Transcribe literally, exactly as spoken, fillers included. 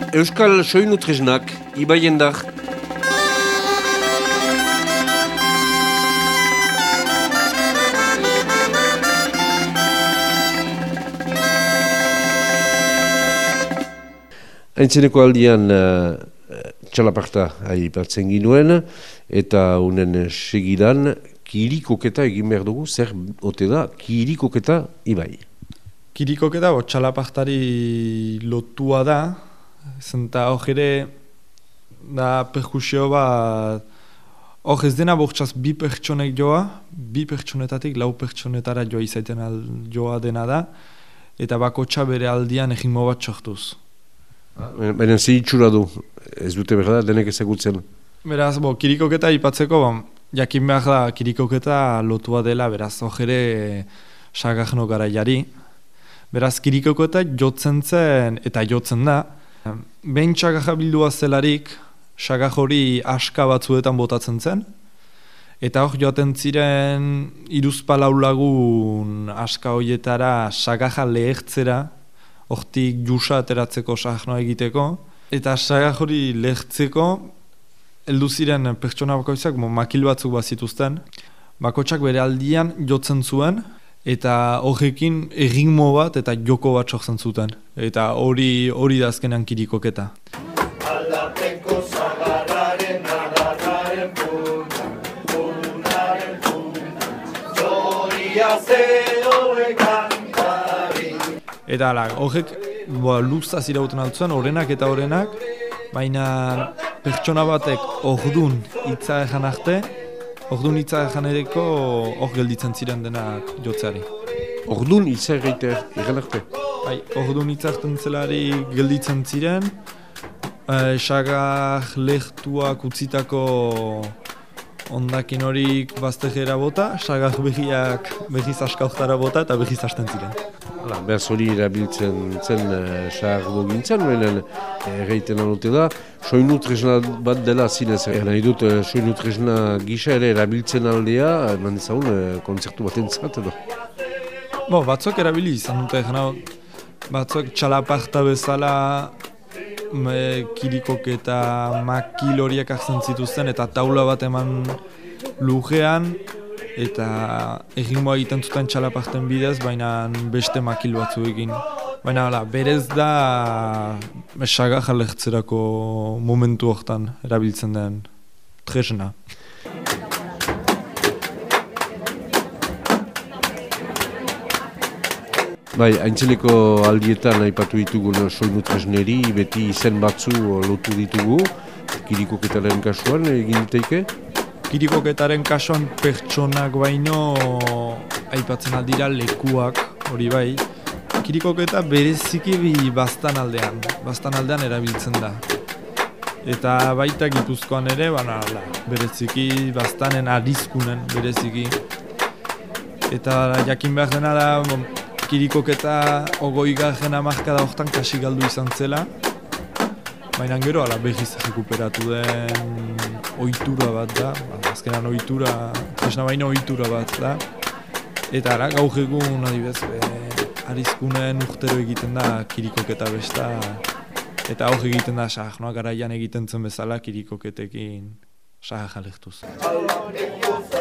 Euskal soinu tresnak, Ibai Endar. Aintzeneko aldian uh, txalaparta aipatzen ginuen, eta unen segidan kirikoketa egin behar dugu, zer ote da kirikoketa Ibai? Kirikoketa bo, txalapartari lotua da, zenta hor ere da perkusio bat, hor ez dena bortxaz bi pertsonek joa, bi pertsonetatik lau pertsonetara joa izaiten al, joa dena da, eta bakotxa bere aldian egingo bat sortuz. Baina ze itxura du, ez dute behar da, denek ezagutzen? Beraz, bo, kirikoketa ipatzeko, bo, jakin behar da kirikoketa lotua dela, beraz, hor ere sagajno garaiari. Beraz, kirikoketa jotzen zen eta jotzen da. Behin sagaja bildua zelarik, sagaj hori aska batzuetan botatzen zen, eta hor joaten ziren hiruzpalau lagun aska horietara sagaja lehertzera, hortik jusa ateratzeko sagajnoa egiteko, eta sagaj hori lehertzeko heldu ziren pertsona bakoitzak makil batzuk bazituzten, bakotsak bere aldian jotzen zuen, eta horrekin erritmo bat eta joko bat sortzen zuten. Eta hori hori da azkenean kirikoketa. Aldateko zagarraren, adarraren pun, punaren pun, txoria zehoe kantari. Eta ala, horrek luzaz irauten altzuen, horrenak eta horrenak, baina pertsona batek ordun hitza ejan arte, ordun hitza ejan ereko hor gelditzen ziren denak jotzeari. Ordun hitza egan arte? Bai, ordun hitza erten zelari gelditzen ziren, eh, sagaj lehtuak utzitako ondakin horik baztegera bota, sagaj behiak behiz askautara bota eta behiz hasten ziren. Hala, behaz hori erabiltzen zen uh, sagardo gintzen, benen erreiten anote da, soinu tresna bat dela zinez, er, nahi dut uh, soinu tresna gisa ere erabiltzen aldea, eman dezagun, uh, kontzertu bat entzat edo. Bo, batzuk erabili izan dute, jana, batzuk txalaparta bezala me, kirikok eta makil horiek hartzen zituzten, eta taula bat eman lujean, eta egingoa egiten zuten txalaparten bidez, baina beste makil batzuekin. Baina hala, berez da sagaja lehertzerako momentu hortan erabiltzen den tresna. Bai, aintzeneko aldietan aipatu ditugun soinu tresneri, beti izen batzu lotu ditugu, kirikoketaren kasuan egin diteike? Kirikoketaren kasuan pertsonak baino aipatzen aldira lekuak, hori bai. Kirikoketa bereziki bi bastan aldean, bastan aldean erabiltzen da. Eta baita Gipuzkoan ere, baina bereziki bastanen arizkunen bereziki. Eta jakin behar dena da, kirikoketa ogoigarren hamarkada hortan kasi galdu izan zela. Baina gero ala behiz rekuperatu den ohitura bat da, azkenan ohitura, tresna baino ohitura bat da. Eta ara, gaur egun adibez, arizkunen urtero egiten da kirikoketa besta, eta hor egiten da sagajnoa garaian egiten zen bezala kirikoketekin sagaja lehtuz.